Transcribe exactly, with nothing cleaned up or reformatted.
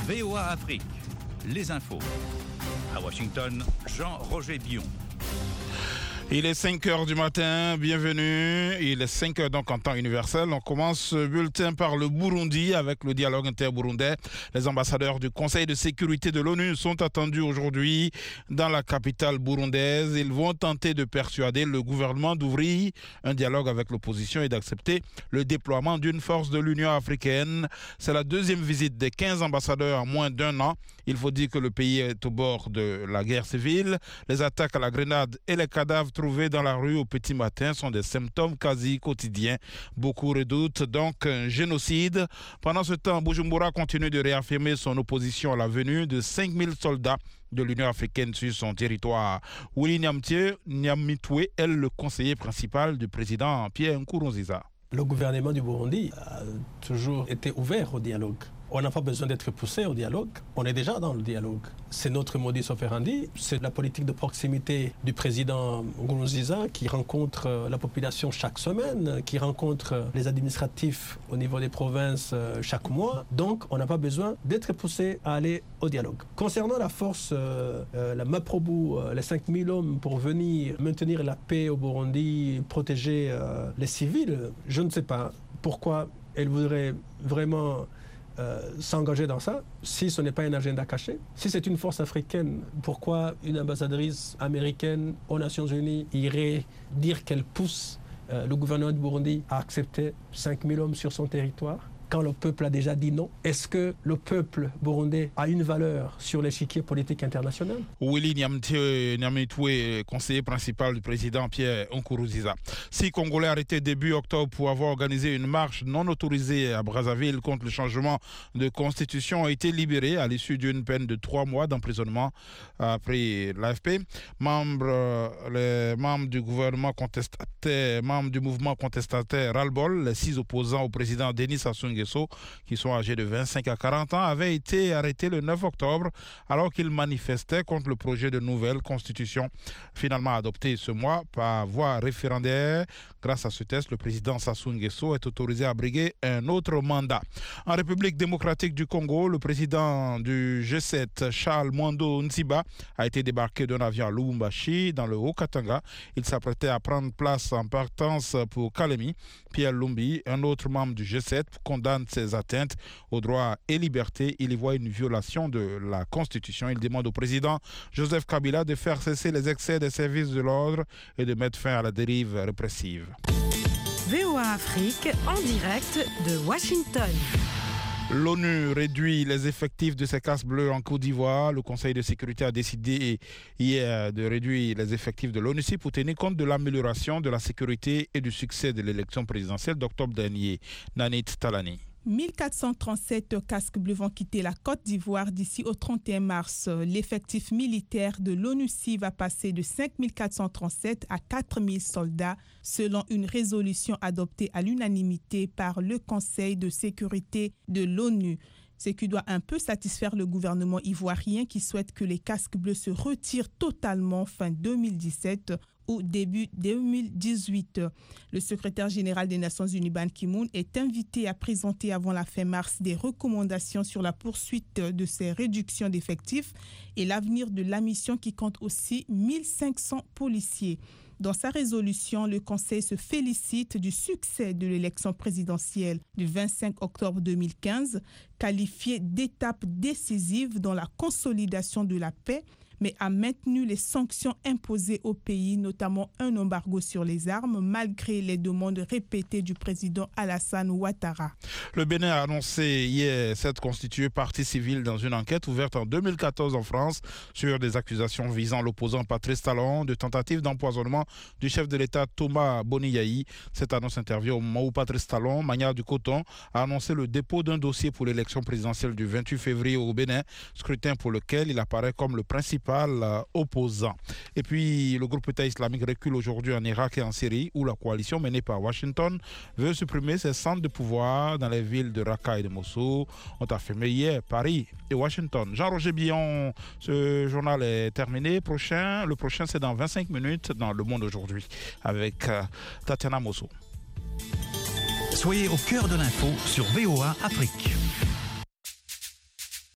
V O A Afrique, les infos. À Washington, Jean-Roger Bion. Il est cinq heures du matin, bienvenue. Il est cinq heures donc en temps universel. On commence ce bulletin par le Burundi avec le dialogue inter-burundais. Les ambassadeurs du Conseil de sécurité de l'ONU sont attendus aujourd'hui dans la capitale burundaise. Ils vont tenter de persuader le gouvernement d'ouvrir un dialogue avec l'opposition et d'accepter le déploiement d'une force de l'Union africaine. C'est la deuxième visite des quinze ambassadeurs en moins d'un an. Il faut dire que le pays est au bord de la guerre civile. Les attaques à la grenade et les cadavres trouvés dans la rue au petit matin sont des symptômes quasi quotidiens. Beaucoup redoutent donc un génocide. Pendant ce temps, Bujumbura continue de réaffirmer son opposition à la venue de cinq mille soldats de l'Union africaine sur son territoire. Willy Nyamitwe est le conseiller principal du président Pierre Nkurunziza. Le gouvernement du Burundi a toujours été ouvert au dialogue. On n'a pas besoin d'être poussé au dialogue. On est déjà dans le dialogue. C'est notre modus operandi. C'est la politique de proximité du président Nkurunziza qui rencontre la population chaque semaine, qui rencontre les administratifs au niveau des provinces chaque mois. Donc, on n'a pas besoin d'être poussé à aller au dialogue. Concernant la force, euh, la Maprobu, euh, les cinq mille hommes pour venir maintenir la paix au Burundi, protéger euh, les civils, je ne sais pas pourquoi elle voudrait vraiment Euh, s'engager dans ça, si ce n'est pas un agenda caché. Si c'est une force africaine, pourquoi une ambassadrice américaine aux Nations Unies irait dire qu'elle pousse euh, le gouvernement du Burundi à accepter cinq mille hommes sur son territoire quand le peuple a déjà dit non? Est-ce que le peuple burundais a une valeur sur l'échiquier politique international? Willy Nyamitwe, conseiller principal du président Pierre Nkurunziza. Six Congolais arrêtés début octobre pour avoir organisé une marche non autorisée à Brazzaville contre le changement de constitution ont été libérés à l'issue d'une peine de trois mois d'emprisonnement, après l'A F P. Membres, les membres du gouvernement contestataire, membres du mouvement contestataire Ras-le-Bol, les six opposants au président Denis Sassou Nguesso, qui sont âgés de vingt-cinq à quarante ans, avaient été arrêtés le neuf octobre alors qu'ils manifestaient contre le projet de nouvelle constitution finalement adopté ce mois par voie référendaire. Grâce à ce test, le président Sassou Nguesso est autorisé à briguer un autre mandat. En République démocratique du Congo, le président du G sept, Charles Mwando Ntsiba, a été débarqué d'un avion à Lubumbashi, dans le Haut-Katanga. Il s'apprêtait à prendre place en partance pour Kalemi. Pierre Lumbi, un autre membre du G sept, condamne ces atteintes aux droits et libertés. Il y voit une violation de la Constitution. Il demande au président Joseph Kabila de faire cesser les excès des services de l'ordre et de mettre fin à la dérive répressive. V O A Afrique en direct de Washington. L'ONU réduit les effectifs de ses casques bleus en Côte d'Ivoire. Le Conseil de sécurité a décidé hier de réduire les effectifs de l'ONUCI pour tenir compte de l'amélioration de la sécurité et du succès de l'élection présidentielle d'octobre dernier. Nanit Talani. mille quatre cent trente-sept casques bleus vont quitter la Côte d'Ivoire d'ici au trente et un mars. L'effectif militaire de l'ONUCI va passer de cinq mille quatre cent trente-sept à quatre mille soldats, selon une résolution adoptée à l'unanimité par le Conseil de sécurité de l'ONU. Ce qui doit un peu satisfaire le gouvernement ivoirien qui souhaite que les casques bleus se retirent totalement fin deux mille dix-sept ou début deux mille dix-huit. Le secrétaire général des Nations Unies, Ban Ki-moon, est invité à présenter avant la fin mars des recommandations sur la poursuite de ces réductions d'effectifs et l'avenir de la mission qui compte aussi mille cinq cents policiers. Dans sa résolution, le Conseil se félicite du succès de l'élection présidentielle du vingt-cinq octobre deux mille quinze, qualifiée d'étape décisive dans la consolidation de la paix, mais a maintenu les sanctions imposées au pays, notamment un embargo sur les armes, malgré les demandes répétées du président Alassane Ouattara. Le Bénin a annoncé hier s'être constitué partie civile dans une enquête ouverte en deux mille quatorze en France sur des accusations visant l'opposant Patrice Talon de tentative d'empoisonnement du chef de l'État Thomas Boniyahi. Cette annonce intervient au moment où Patrice Talon, manière du coton, a annoncé le dépôt d'un dossier pour l'élection présidentielle du vingt-huit février au Bénin, scrutin pour lequel il apparaît comme le principal opposant. Et puis, le groupe État islamique recule aujourd'hui en Irak et en Syrie, où la coalition menée par Washington veut supprimer ses centres de pouvoir dans les villes de Raqqa et de Mossoul, ont affirmé hier Paris et Washington. Jean-Roger Bion, ce journal est terminé. Prochain, le prochain, c'est dans vingt-cinq minutes dans Le Monde aujourd'hui, avec euh, Tatiana Mosso. Soyez au cœur de l'info sur V O A Afrique.